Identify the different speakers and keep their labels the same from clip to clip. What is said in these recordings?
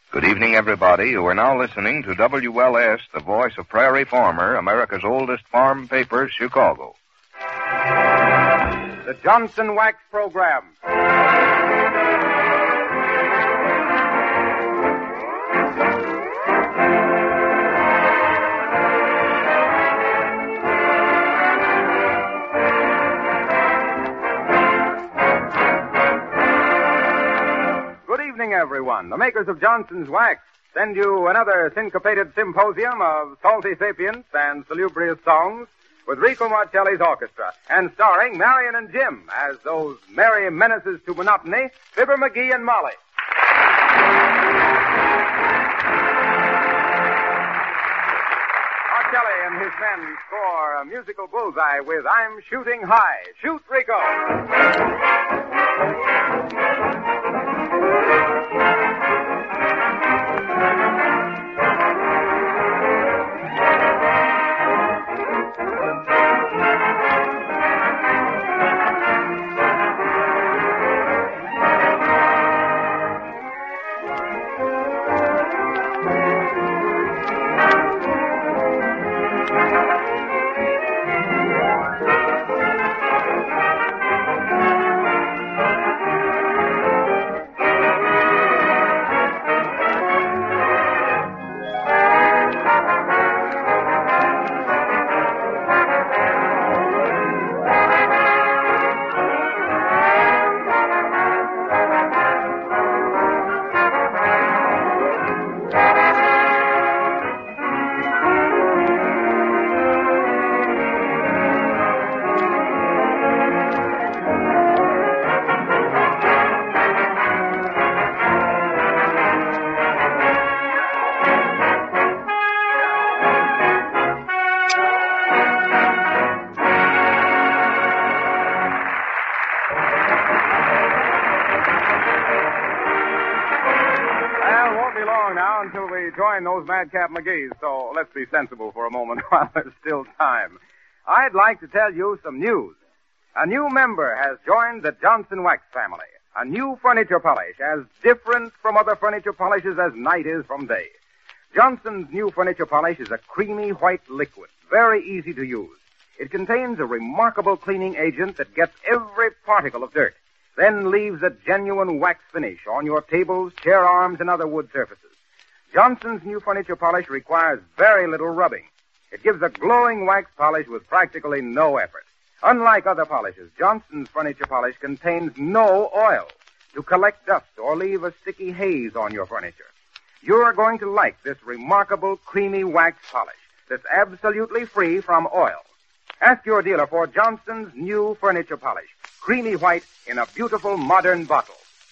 Speaker 1: Good evening, everybody. You are now listening to WLS, the voice of Prairie Farmer, America's oldest farm paper, Chicago.
Speaker 2: The Johnson Wax Program. Everyone. The makers of Johnson's Wax send you another syncopated symposium of salty sapience and salubrious songs with Rico Marcelli's orchestra, and starring Marion and Jim as those merry menaces to monotony, Fibber McGee and Molly. Marcelli and his men score a musical bullseye with I'm Shooting High. Shoot, Rico! Join those Madcap McGees, so let's be sensible for a moment while there's still time. I'd like to tell you some news. A new member has joined the Johnson Wax family. A new furniture polish, as different from other furniture polishes as night is from day. Johnson's new furniture polish is a creamy white liquid, very easy to use. It contains a remarkable cleaning agent that gets every particle of dirt, then leaves a genuine wax finish on your tables, chair arms, and other wood surfaces. Johnson's new furniture polish requires very little rubbing. It gives a glowing wax polish with practically no effort. Unlike other polishes, Johnson's furniture polish contains no oil to collect dust or leave a sticky haze on your furniture. You're going to like this remarkable creamy wax polish that's absolutely free from oil. Ask your dealer for Johnson's new furniture polish, creamy white in a beautiful modern bottle.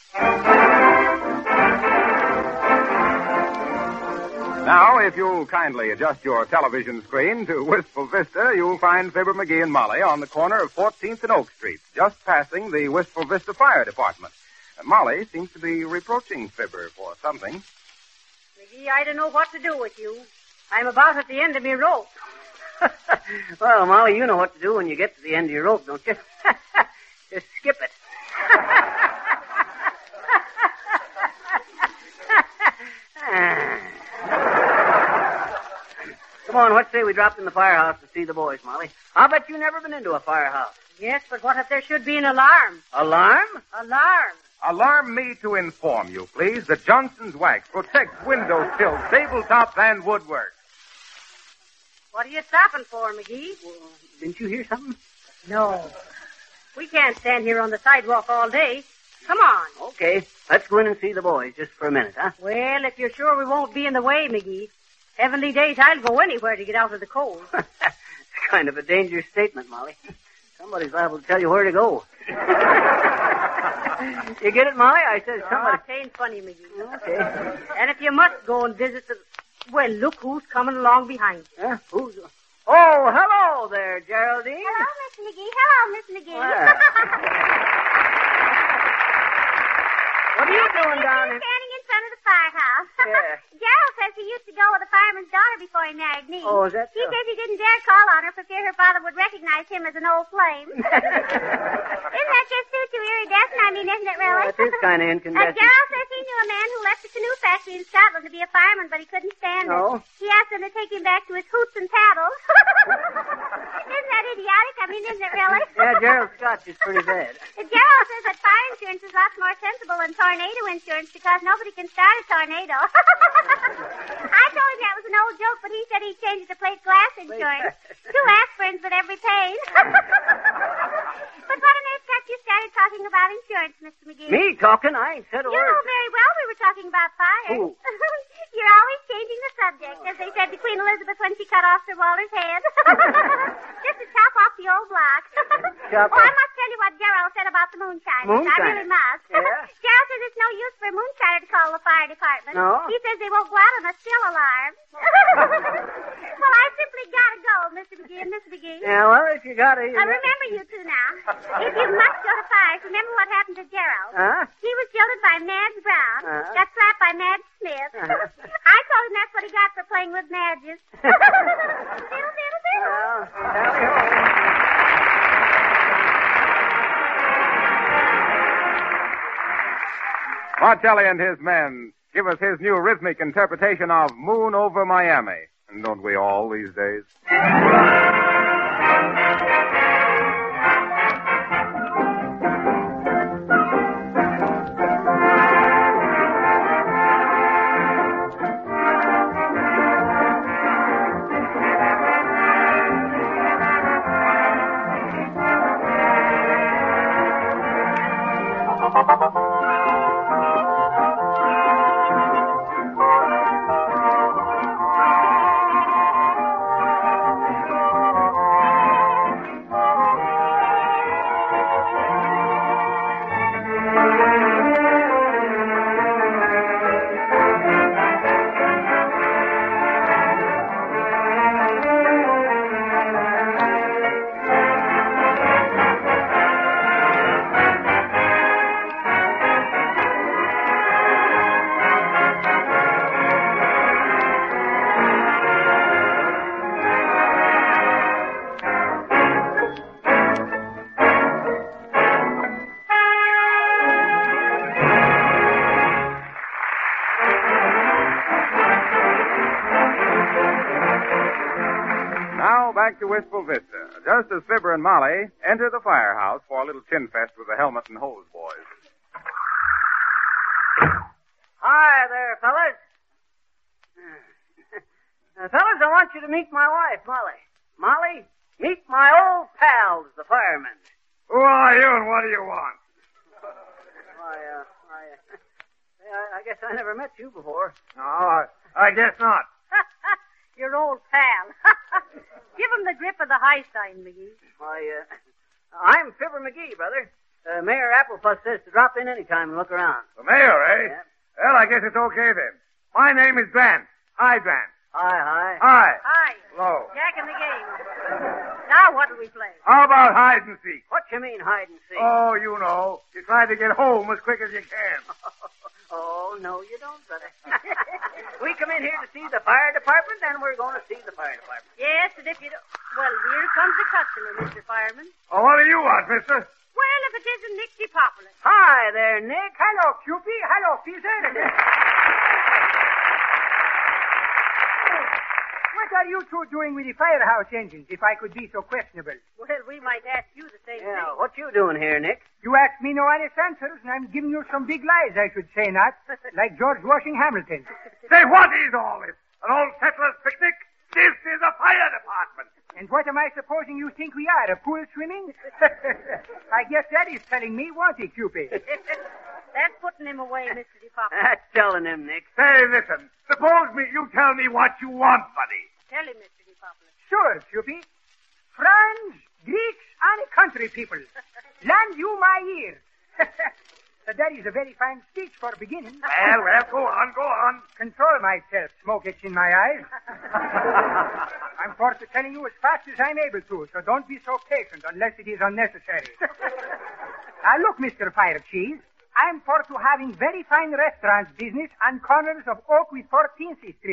Speaker 2: Now, if you'll kindly adjust your television screen to Wistful Vista, you'll find Fibber McGee and Molly on the corner of 14th and Oak Street, just passing the Wistful Vista Fire Department. Molly seems to be reproaching Fibber for something.
Speaker 3: McGee, I don't know what to do with you. I'm about at the end of my rope.
Speaker 4: Well, Molly, you know what to do when you get to the end of your rope, don't you? Just skip it. Come on, what say we dropped in the firehouse to see the boys, Molly? I'll bet you've never been into a firehouse.
Speaker 3: Yes, but what if there should be an alarm?
Speaker 4: Alarm?
Speaker 3: Alarm.
Speaker 2: Alarm me to inform you, please, that Johnson's Wax protects window sills, tabletops, and woodwork.
Speaker 3: What are you stopping for, McGee?
Speaker 4: Well, didn't you hear something?
Speaker 3: No. We can't stand here on the sidewalk all day. Come on.
Speaker 4: Okay, let's go in and see the boys just for a minute, huh?
Speaker 3: Well, if you're sure we won't be in the way, McGee. Heavenly days, I'll go anywhere to get out of the cold.
Speaker 4: It's kind of a dangerous statement, Molly. Somebody's liable to tell you where to go. You get it, Molly? I said somebody...
Speaker 3: Oh, it ain't funny, McGee.
Speaker 4: Okay.
Speaker 3: And if you must go and visit the... Well, look who's coming along behind you.
Speaker 4: Huh? Who's... Oh, hello there, Geraldine.
Speaker 5: Hello, Miss McGee. Hello, Miss McGee.
Speaker 4: Well. What are you doing down here?
Speaker 5: Standing in front of the firehouse.
Speaker 4: Yeah.
Speaker 5: Gerald says he used to go with a fireman's daughter daughter before he married me.
Speaker 4: Oh, is that
Speaker 5: He
Speaker 4: so?
Speaker 5: says he didn't dare call on her for fear her father would recognize him as an old flame. Isn't that just too iridescent? I mean, isn't it really?
Speaker 4: Well, it is kind of incandescent.
Speaker 5: Gerald says he knew a man who left the canoe factory in Scotland to be a fireman, but he couldn't stand
Speaker 4: No?
Speaker 5: it. He asked them to take him back to his hoots and paddles. Isn't that idiotic? I mean, isn't it really?
Speaker 4: Yeah, Gerald Scott is pretty bad.
Speaker 5: Gerald says that fire insurance is lots more sensible than tornado insurance because nobody can start a tornado. I told him that was an old joke, but he said he'd change it to plate glass insurance. 2 aspirins with every pain. But what on earth got you started talking about insurance, Mr. McGee?
Speaker 4: Me talking? I ain't said a
Speaker 5: You
Speaker 4: word.
Speaker 5: know very well we were talking about fire.
Speaker 4: Who?
Speaker 5: You're always changing the subject, as they said to Queen Elizabeth when she cut off Sir Walter's head. Just to chop off the old block.
Speaker 4: Chop
Speaker 5: I
Speaker 4: off-
Speaker 5: must tell you what Gerald said about the moonshiners. I
Speaker 4: Moonshiners?
Speaker 5: really must.
Speaker 4: Yeah?
Speaker 5: Gerald says it's no use for a moonshiner to call the fire department.
Speaker 4: No?
Speaker 5: He says they won't go out on a still alarm. Well, I simply gotta go, Mr. McGee and Miss McGee.
Speaker 4: Yeah, well, if you got it.
Speaker 5: Remember you two now. If you must go to fires, remember what happened to Gerald.
Speaker 4: Huh?
Speaker 5: He was jilted by Madge Brown, got slapped by Madge Smith. I told him that's what he got for playing with Madges. Diddle, diddle, diddle.
Speaker 4: Well, tally ho.
Speaker 2: Marcelli and his men give us his new rhythmic interpretation of Moon Over Miami. And don't we all these days? Now back to Wistful Vista. Just as Fibber and Molly enter the firehouse for a little chin fest with the helmet and hose boys.
Speaker 4: Hi there, fellas. Fellas, I want you to meet my wife, Molly. Molly, meet my old pals, the firemen.
Speaker 2: Who are you and what do you want?
Speaker 4: I guess I never met you before.
Speaker 2: No, I guess not.
Speaker 3: Your old pal. Give him the grip of the high sign, McGee.
Speaker 4: I'm Fibber McGee, brother. Mayor Applefuss says to drop in any time and look around.
Speaker 2: The mayor, eh?
Speaker 4: Yeah.
Speaker 2: Well, I guess it's okay then. My name is Grant. Hi, Grant.
Speaker 4: Hi.
Speaker 2: Hi.
Speaker 3: Hi.
Speaker 2: Hello.
Speaker 3: Jack in the game. Now what do we play?
Speaker 2: How about hide and seek?
Speaker 4: What you mean hide and seek?
Speaker 2: Oh, you know. You try to get home as quick as you can.
Speaker 4: Oh, no, you don't, brother. We come in here to see the fire department, and we're going to see the fire department.
Speaker 3: Yes, and if you don't... Well, here comes the customer, Mr. Fireman.
Speaker 2: Oh, what do you want, mister?
Speaker 3: Well, if it isn't Nick DePopoulos.
Speaker 4: Hi there, Nick.
Speaker 6: Hello, Cupid. Hello, Peter. What are you two doing with the firehouse engines, if I could be so questionable?
Speaker 3: Well, we might ask you the same
Speaker 4: Yeah,
Speaker 3: thing.
Speaker 4: what you doing here, Nick?
Speaker 6: You ask me no honest answers, and I'm giving you some big lies, I should say not, like George Washington Hamilton.
Speaker 2: Say, what is all this? An old settler's picnic? This is a fire department.
Speaker 6: And what am I supposing you think we are, a pool swimming? I guess that is telling me, won't it, Cupid?
Speaker 3: That's putting him away, Mr. DePopoulos.
Speaker 4: That's telling him, Nick.
Speaker 2: Say, listen. Suppose you tell me what you want, buddy.
Speaker 3: Tell him, Mr. DePopoulos.
Speaker 6: Sure, Cupid. Friends, Greeks, and country people, lend you my ear. That is a very fine speech for beginning.
Speaker 2: Well, go on.
Speaker 6: Control myself, smoke gets in my eyes. I'm for to telling you as fast as I'm able to, so don't be so patient unless it is unnecessary. Now look, Mr. Fire Cheese, I'm for to having very fine restaurants business on corners of Oak with 14th Street.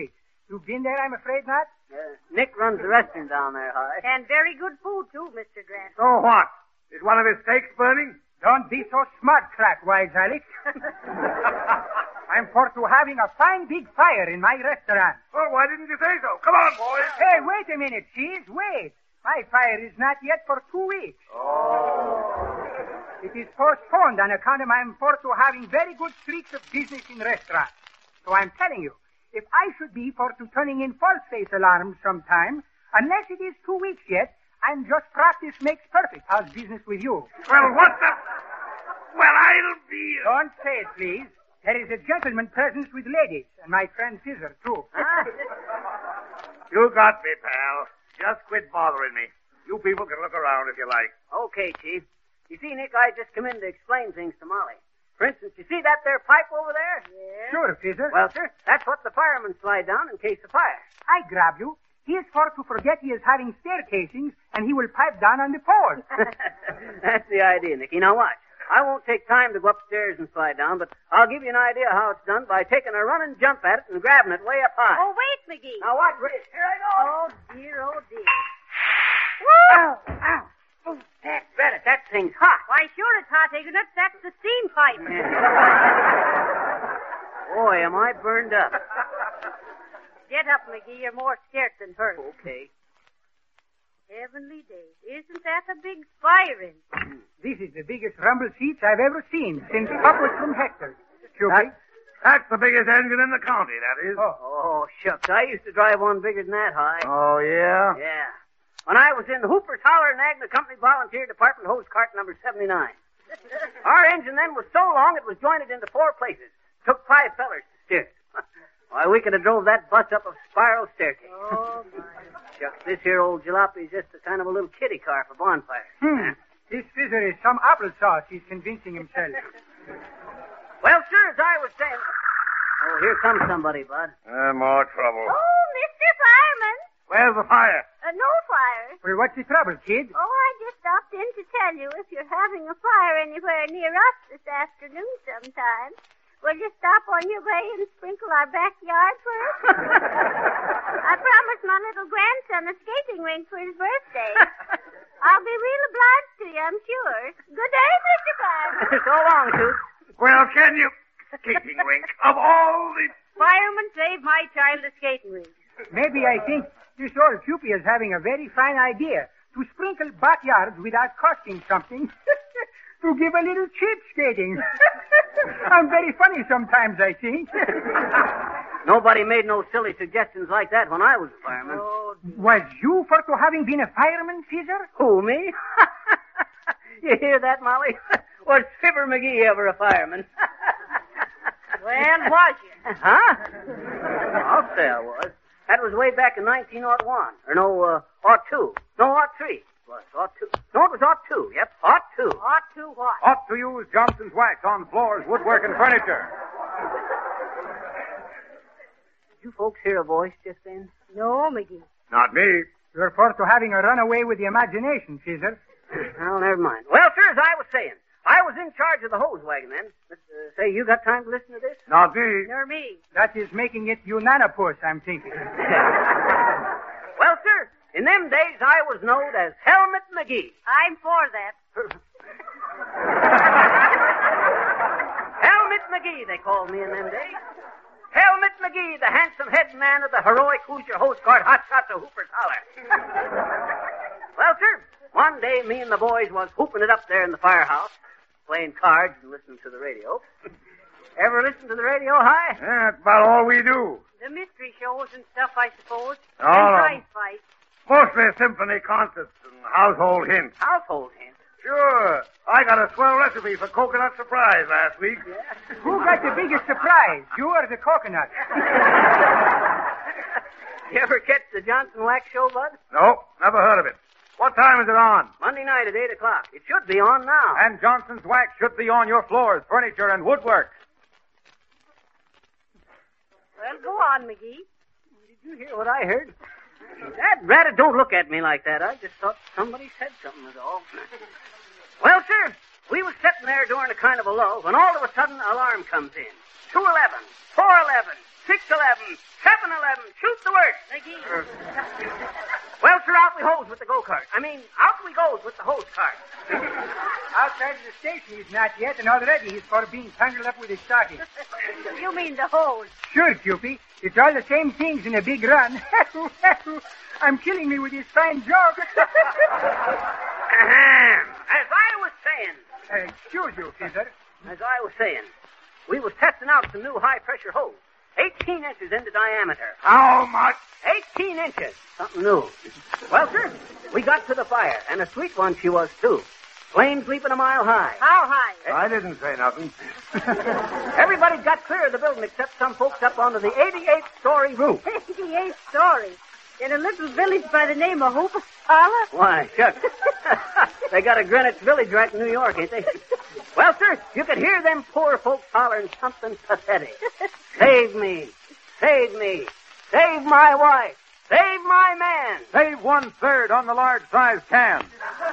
Speaker 6: You've been there, I'm afraid not?
Speaker 4: Nick runs the restaurant down there, Hi.
Speaker 3: And very good food, too, Mr. Grant.
Speaker 2: So what? Is one of his steaks burning?
Speaker 6: Don't be so smart, crack, wise Alex. I'm for to having a fine big fire in my restaurant.
Speaker 2: Well, why didn't you say so? Come on, boys.
Speaker 6: Hey, wait a minute, Cheese, wait. My fire is not yet for 2 weeks.
Speaker 2: Oh.
Speaker 6: It is postponed on account of I'm for to having very good streaks of business in restaurants. So I'm telling you, if I should be for to turning in false face alarms sometime, unless it is 2 weeks yet, I'm just practice makes perfect. How's business with you?
Speaker 2: Well, what the... Well, I'll be...
Speaker 6: Don't say it, please. There is a gentleman present with ladies, and my friend Scissor, too.
Speaker 2: You got me, pal. Just quit bothering me. You people can look around if you like.
Speaker 4: Okay, Chief. You see, Nick, I just come in to explain things to Molly. For instance, you see that there pipe over there?
Speaker 3: Yeah.
Speaker 6: Sure, Scissor.
Speaker 4: Well, sir, that's what the firemen slide down in case of fire.
Speaker 6: I grab you. He is for to forget he is having staircasings, and he will pipe down on the pole.
Speaker 4: That's the idea, Nicky. Now watch. I won't take time to go upstairs and slide down, but I'll give you an idea how it's done by taking a running jump at it and grabbing it way up high.
Speaker 3: Oh, wait, McGee.
Speaker 4: Now watch this. Here I go.
Speaker 3: Oh, dear, oh, dear.
Speaker 4: Ow, ow. Oh, that's better. That thing's hot.
Speaker 3: Why, sure it's hot, Ignat. That's the steam pipe.
Speaker 4: Boy, am I burned up.
Speaker 3: Get up, McGee. You're more scared than hurt.
Speaker 4: Okay.
Speaker 3: Heavenly days. Isn't that a big fire in?
Speaker 6: This is the biggest rumble seats I've ever seen since upwards from Hector. Sure.
Speaker 2: That's the biggest engine in the county, that is.
Speaker 4: Oh, shucks. I used to drive one bigger than that high.
Speaker 2: Oh, yeah?
Speaker 4: Yeah. When I was in the Hooper's Holler and Agna Company Volunteer Department hose cart number 79. Our engine then was so long it was jointed into 4 places. Took 5 fellers to steer it. Why, we could have drove that bus up a spiral staircase.
Speaker 3: Oh, my.
Speaker 4: Shucks, this here old jalopy is just a kind of a little kiddie car for bonfires.
Speaker 6: This Scissor is some applesauce, he's convincing himself.
Speaker 4: Well, sir, as I was saying... Oh, here comes somebody, Bud.
Speaker 2: More trouble.
Speaker 5: Oh, Mr. Fireman.
Speaker 2: Where's the fire?
Speaker 5: No fire.
Speaker 6: Well, what's the trouble, kid?
Speaker 5: Oh, I just stopped in to tell you if you're having a fire anywhere near us this afternoon sometime, will you stop on your way and sprinkle our backyard for us? I promised my little grandson a skating rink for his birthday. I'll be real obliged to you, I'm sure. Good day, Mr. Fireman.
Speaker 4: So long, Toots.
Speaker 2: Well, can you... Skating rink of all the...
Speaker 3: Fireman saved my child a skating rink.
Speaker 6: Maybe I think this old Cupid is having a very fine idea to sprinkle backyards without costing something. To give a little cheap skating. I'm very funny sometimes, I think.
Speaker 4: Nobody made no silly suggestions like that when I was a fireman.
Speaker 3: Oh,
Speaker 6: Was you for to having been a fireman, Caesar?
Speaker 4: Who, me? You hear that, Molly? Was Fibber McGee ever a fireman?
Speaker 3: well, was you?
Speaker 4: Huh? I'll say I was. That was way back in 1901. Or no, 02. No, 03. Was 02. No, it was 02. Yep, 02.
Speaker 3: Ought to what?
Speaker 2: Ought to use Johnson's wax on floors, woodwork, and furniture.
Speaker 4: Did you folks hear a voice just then?
Speaker 3: No, McGee.
Speaker 2: Not me.
Speaker 6: You're for to having a runaway with the imagination, Caesar.
Speaker 4: Oh, never mind. Well, sir, as I was saying, I was in charge of the hose wagon then. Say, you got time to listen to this?
Speaker 2: Not me.
Speaker 3: Nor me.
Speaker 6: That is making it unanimous, I'm thinking.
Speaker 4: Well, sir, in them days I was known as Helmet McGee.
Speaker 3: I'm for that.
Speaker 4: Helmet McGee, they called me in them days. Helmet McGee, the handsome head man of the heroic Hoosier hose cart hot shots of Hooper's Holler. Well, sir, one day me and the boys was hooping it up there in the firehouse, playing cards and listening to the radio. Ever listen to the radio, Hi?
Speaker 2: Yeah, that's about all we do.
Speaker 3: The mystery shows and stuff, I suppose.
Speaker 2: Oh,
Speaker 3: And
Speaker 2: no.
Speaker 3: prize fights.
Speaker 2: Mostly symphony concerts and household hints.
Speaker 4: Household hints.
Speaker 2: Sure. I got a swell recipe for coconut surprise last week.
Speaker 6: Who got the biggest surprise, you or the coconut?
Speaker 4: You ever catch the Johnson Wax show, Bud?
Speaker 2: No, never heard of it. What time is it on?
Speaker 4: Monday night at 8 o'clock. It should be on now.
Speaker 2: And Johnson's wax should be on your floors, furniture, and woodwork.
Speaker 3: Well, go on, McGee.
Speaker 4: Did you hear what I heard? That rabbit, don't look at me like that. I just thought somebody said something is all. Well, sir, we was sitting there during a kind of a lull when all of a sudden an alarm comes in. 211, 411, 611, 711, shoot the word. Well, sir, out we goes with the go-kart. Out we goes with the hose cart.
Speaker 6: Outside of the station he's not yet, and already he's for being tangled up with his stocking.
Speaker 3: You mean the hose?
Speaker 6: Sure, Cupid. It's all the same things in a big run. I'm killing me with this fine joke.
Speaker 4: As I was saying.
Speaker 6: Excuse you, Caesar.
Speaker 4: As I was saying, we was testing out some new high-pressure hose. 18 inches into diameter.
Speaker 2: How much?
Speaker 4: 18 inches. Something new. Well, sir, we got to the fire, and a sweet one she was, too. Flames leaping a mile high.
Speaker 3: How high?
Speaker 2: I didn't say nothing.
Speaker 4: Everybody got clear of the building except some folks up onto the 88th story roof.
Speaker 3: 88th story. In a little village by the name of Hoopala?
Speaker 4: Why, shucks. They got a Greenwich Village right in New York, ain't they? Well, sir, you could hear them poor folks hollering something pathetic. Save me. Save me. Save my wife. Save my man.
Speaker 2: Save 1/3 on the large-sized can.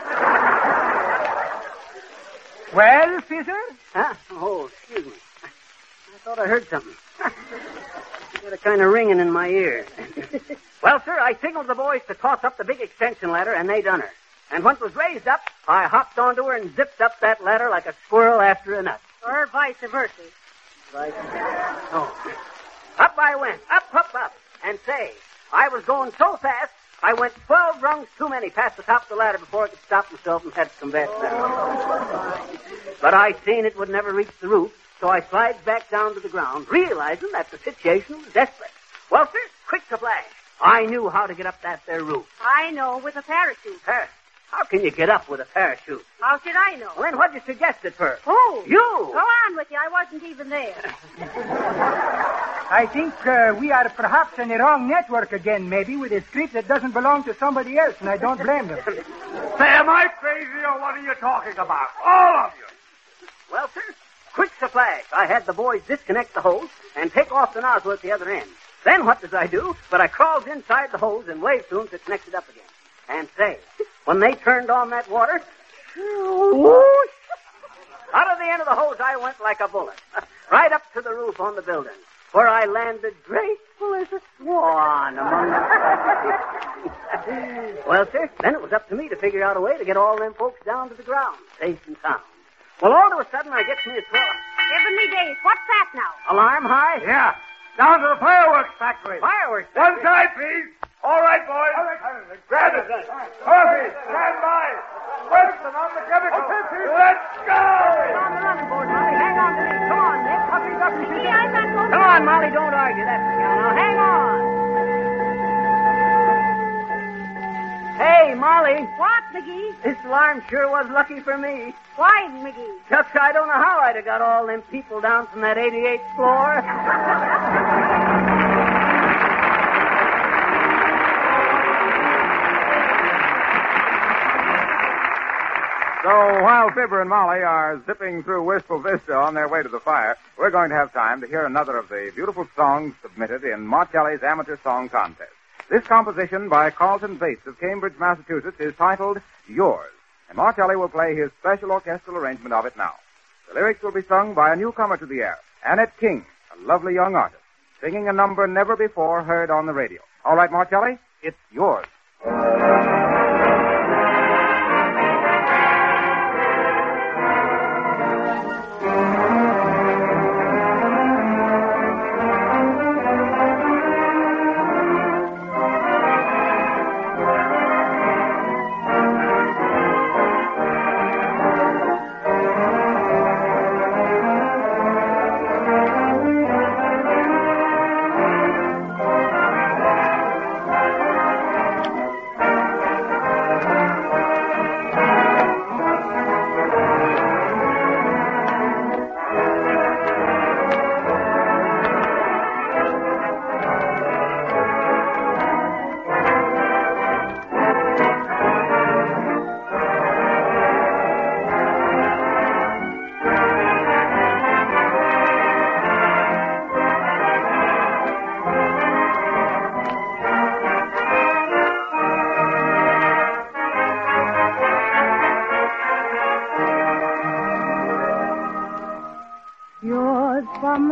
Speaker 6: Well, Caesar?
Speaker 4: Huh? Oh, excuse me. I thought I heard something. Got a kind of ringing in my ear. Well, sir, I signaled the boys to toss up the big extension ladder, and they done her. And when it was raised up, I hopped onto her and zipped up that ladder like a squirrel after a nut.
Speaker 3: Or vice versa.
Speaker 4: Right. Oh. Up I went. Up. And say, I was going so fast, I went 12 rungs too many past the top of the ladder before I could stop myself and had to come back down. But I seen it would never reach the roof, so I slides back down to the ground, realizing that the situation was desperate. Well, sir, quick to flash. I knew how to get up that there roof.
Speaker 3: I know, with a parachute.
Speaker 4: How can you get up with a parachute?
Speaker 3: How should I know?
Speaker 4: Well, then what'd you suggest it for?
Speaker 3: Who?
Speaker 4: You!
Speaker 3: Go on with you. I wasn't even there.
Speaker 6: I think we are perhaps in the wrong network again, maybe, with a script that doesn't belong to somebody else, and I don't blame them.
Speaker 2: Say, am I crazy or what are you talking about? All of you.
Speaker 4: Well, sir, quick to flash. I had the boys disconnect the hose and take off the nozzle at the other end. Then what does I do? But I crawled inside the hose and waved to them to connect it up again. And say, when they turned on that water, whoosh, out of the end of the hose I went like a bullet, right up to the roof on the building, where I landed graceful as a swan among them. Well, sir, then it was up to me to figure out a way to get all them folks down to the ground, safe and sound. Well, all of a sudden I get me a swell.
Speaker 3: Heavenly days. What's that now?
Speaker 4: Alarm high?
Speaker 2: Yeah. Down to the fireworks factory.
Speaker 4: Fireworks.
Speaker 2: One side, please. All right, boys. Grab it. Coffee, stand by. Weston on the chemical. Let's go.
Speaker 4: On the run, boys, Molly. Hang on to me. Come on, Nick. Puppy's up. Come on, Molly. Don't argue. That's the gal. Now, hang on. Hey, Molly.
Speaker 3: What, McGee?
Speaker 4: This alarm sure was lucky for me.
Speaker 3: Why, McGee?
Speaker 4: Shucks, I don't know how I'd have got all them people down from that 88th floor.
Speaker 2: So while Fibber and Molly are zipping through Wistful Vista on their way to the fire, we're going to have time to hear another of the beautiful songs submitted in Marcelli's Amateur Song Contest. This composition by Carlton Bates of Cambridge, Massachusetts is titled Yours, and Marcelli will play his special orchestral arrangement of it now. The lyrics will be sung by a newcomer to the air, Annette King, a lovely young artist, singing a number never before heard on the radio. All right, Marcelli, it's yours.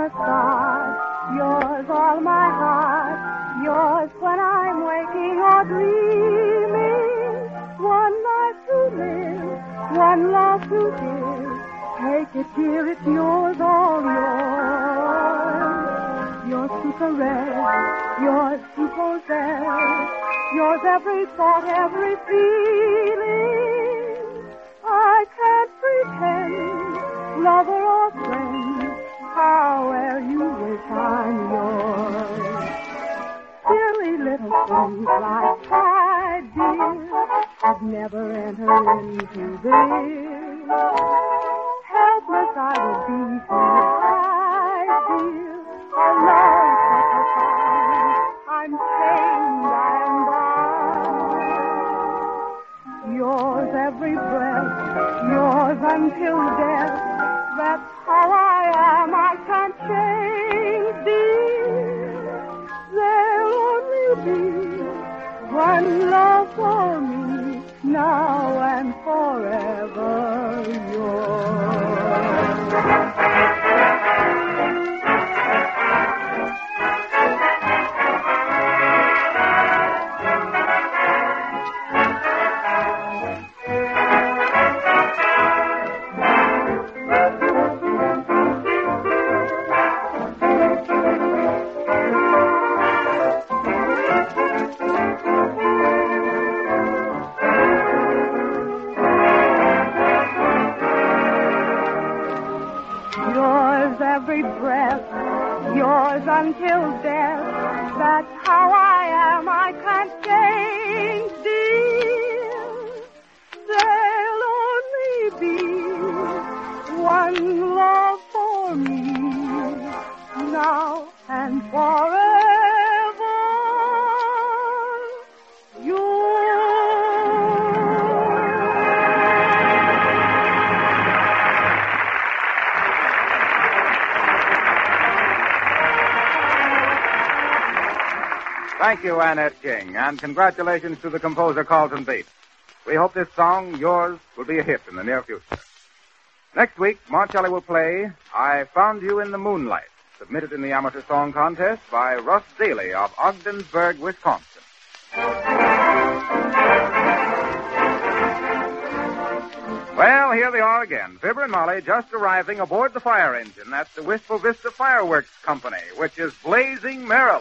Speaker 7: the start. Yours, all my heart. Yours when I'm waking or dreaming. One life to live, one love to give. Take it, dear, it's yours, all yours. Yours to caress, yours to possess. Yours every thought, every feeling. I can't pretend, lover or friend, however you wish I'm yours. Silly little things like pride, dear, I'd never enter into this. Helpless I would be to hide, dear, a love such a kind. I'm chained, I'm bound. Yours every breath, yours until death. That's how I am, I can't change, dear. There'll only be one love for me, now and forever yours. Every breath, yours until death. That's how I am, I can't change, dear. There'll only be one love for me, now and forever.
Speaker 2: Thank you, Annette King, and congratulations to the composer Carlton Bates. We hope this song, Yours, will be a hit in the near future. Next week, Marcelli will play I Found You in the Moonlight, submitted in the amateur song contest by Russ Daly of Ogdensburg, Wisconsin. Well, here they are again, Fibber and Molly just arriving aboard the fire engine at the Wistful Vista Fireworks Company, which is blazing merrily.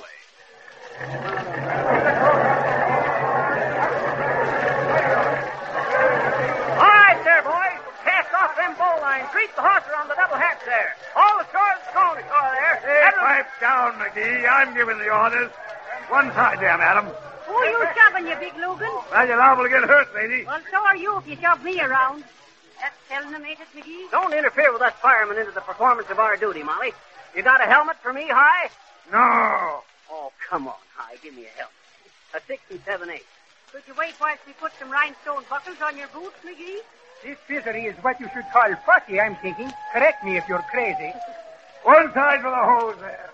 Speaker 4: All right there, boys. Cast off them bow lines. Reach the hawser on the double hatch there. All the stars going ashore there.
Speaker 8: Hey, pipe down, McGee. I'm giving the orders. One side there, madam.
Speaker 3: Who are you shoving, you big Lugan?
Speaker 8: Well, you're liable to get hurt, lady.
Speaker 3: Well, so are you if you shove me around. That's telling them, ain't it, McGee?
Speaker 4: Don't interfere with us firemen into the performance of our duty, Molly. You got a helmet for me, Hi?
Speaker 8: No.
Speaker 4: Oh, come on, Hi. Give me a helmet. A 67-8.
Speaker 3: Could you wait whilst we put some rhinestone buckles on your boots, McGee?
Speaker 6: This fizery is what you should call fussy, I'm thinking. Correct me if you're crazy.
Speaker 8: One side for the hose there.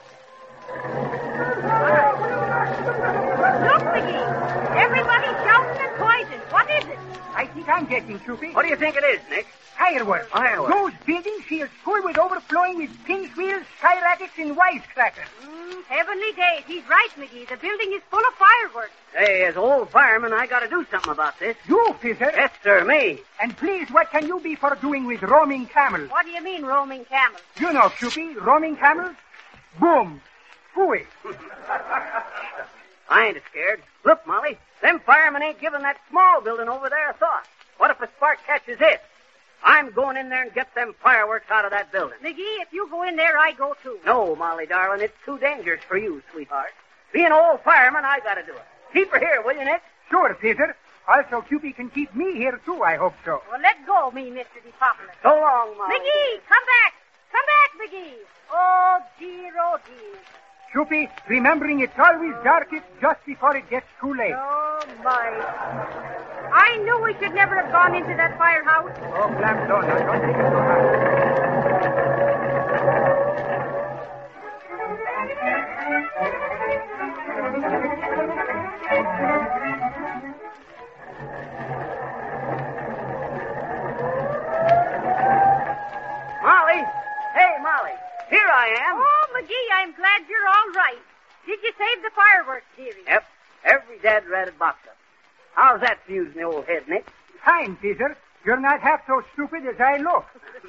Speaker 3: Look, McGee. Everybody's shouting and pointing. What is it?
Speaker 6: I think I'm getting, Choopy.
Speaker 4: What do you think it is, Nick?
Speaker 6: Fireworks.
Speaker 4: Fireworks.
Speaker 6: Those buildings feel full with overflowing with pins, wheels, skyrockets, and wisecrackers.
Speaker 3: Heavenly days. He's right, McGee. The building is full of fireworks.
Speaker 4: Hey, as old fireman, I got to do something about this.
Speaker 6: You, Fizzer?
Speaker 4: Yes, sir, me.
Speaker 6: And please, what can you be for doing with roaming camels?
Speaker 3: What do you mean, roaming camels?
Speaker 6: You know, Choopy, roaming camels? Boom. Fooey.
Speaker 4: I ain't scared. Look, Molly, them firemen ain't giving that small building over there a thought. What if a spark catches it? I'm going in there and get them fireworks out of that building.
Speaker 3: McGee, if you go in there, I go too.
Speaker 4: No, Molly, darling, it's too dangerous for you, sweetheart. Being an old fireman, I got to do it. Keep her here, will you, Nick?
Speaker 6: Sure, Fizzer. Also, Choopy can keep me here, too, I hope so.
Speaker 3: Well, let go of me, Mr. DePopulous.
Speaker 4: So long, Molly.
Speaker 3: McGee, come back. Come back, McGee. Oh, dear, oh, dear.
Speaker 6: Choopy, remembering it's always darkest just before it gets too late.
Speaker 3: Oh, my. I knew we should never have gone into that firehouse.
Speaker 6: Oh, clamp down now. Don't take it so hard.
Speaker 4: Molly. Hey, Molly. Here I am.
Speaker 3: you're all right. Did you save the fireworks, dearie?
Speaker 4: Yep. Every dad-ratted box up. How's that fuse in the old head, Nick?
Speaker 6: Fine, Peter. You're not half so stupid as I look.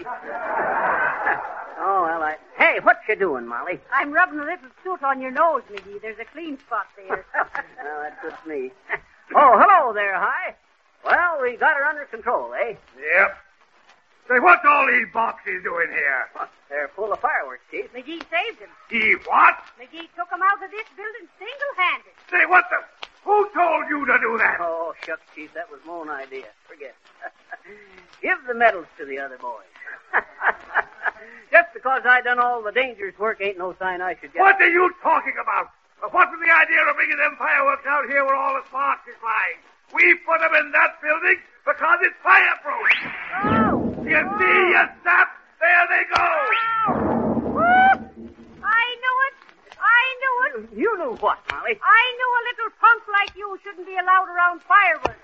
Speaker 4: Oh, well, Hey, what you doing, Molly?
Speaker 3: I'm rubbing a little soot on your nose, McGee. There's a clean spot there.
Speaker 4: Well, that suits me. Oh, hello there, Hi. Well, we got her under control, eh?
Speaker 8: Yep. Say, what's all these boxes doing here?
Speaker 4: Well, they're full of fireworks, Chief.
Speaker 3: McGee saved him.
Speaker 8: He what?
Speaker 3: McGee took him out of this building single-handed.
Speaker 8: Say, what the... Who told you to do that?
Speaker 4: Oh, shucks, Chief, that was my own idea. Forget it. Give the medals to the other boys. Just because I done all the dangerous work ain't no sign I should get...
Speaker 8: What are you talking about? What's the idea of bringing them fireworks out here where all the sparks is flying? We put them in that building because it's fireproof.
Speaker 3: Oh!
Speaker 8: You see, you sap? There they go.
Speaker 3: I knew it.
Speaker 4: You knew what, Molly?
Speaker 3: I knew a little punk like you shouldn't be allowed around fireworks.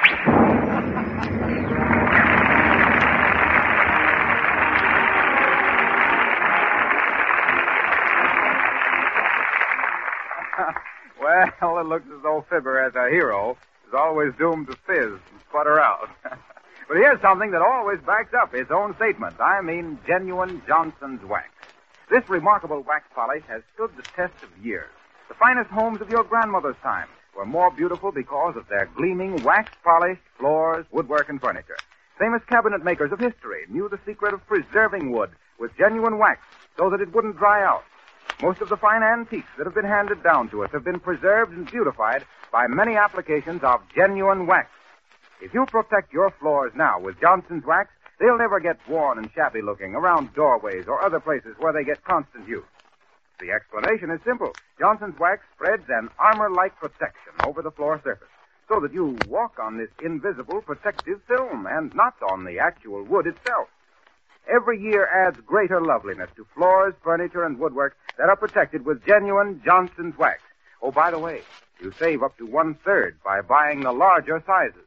Speaker 2: Well, it looks as though Fibber, as a hero, is always doomed to fizz and sputter out. But here's something that always backs up his own statement. I mean genuine Johnson's wax. This remarkable wax polish has stood the test of years. The finest homes of your grandmother's time were more beautiful because of their gleaming, wax-polished floors, woodwork, and furniture. Famous cabinet makers of history knew the secret of preserving wood with genuine wax so that it wouldn't dry out. Most of the fine antiques that have been handed down to us have been preserved and beautified by many applications of genuine wax. If you protect your floors now with Johnson's wax, they'll never get worn and shabby looking around doorways or other places where they get constant use. The explanation is simple. Johnson's wax spreads an armor-like protection over the floor surface so that you walk on this invisible protective film and not on the actual wood itself. Every year adds greater loveliness to floors, furniture, and woodwork that are protected with genuine Johnson's wax. Oh, by the way, you save up to 1/3 by buying the larger sizes.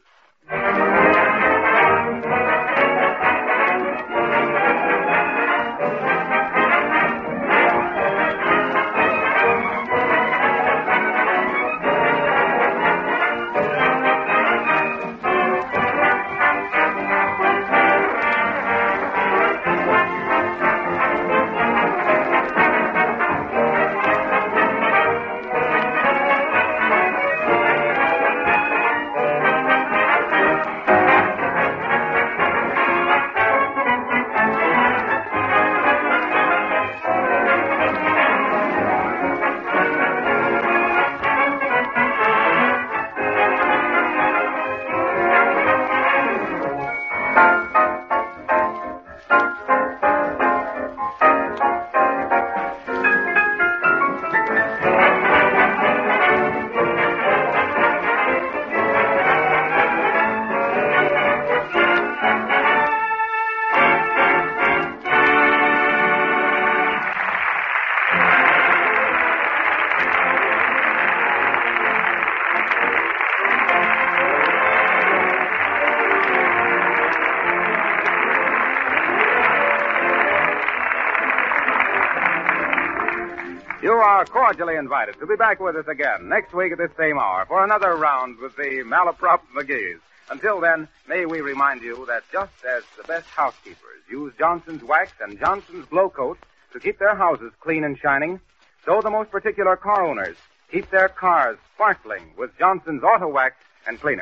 Speaker 2: You are cordially invited to be back with us again next week at this same hour for another round with the Malaprop McGees. Until then, may we remind you that just as the best housekeepers use Johnson's wax and Johnson's glow coat to keep their houses clean and shining, so the most particular car owners keep their cars sparkling with Johnson's auto wax and cleaner.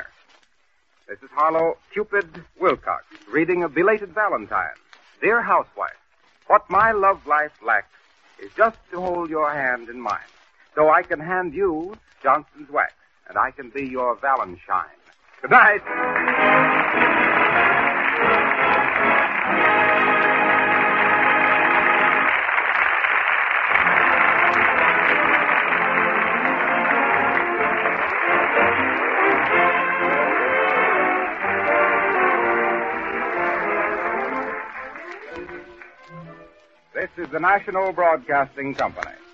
Speaker 2: This is Harlow Cupid Wilcox reading a belated Valentine. Dear housewife, what my love life lacks is just to hold your hand in mine, so I can hand you Johnson's wax, and I can be your Valentine. Good night. This is the National Broadcasting Company.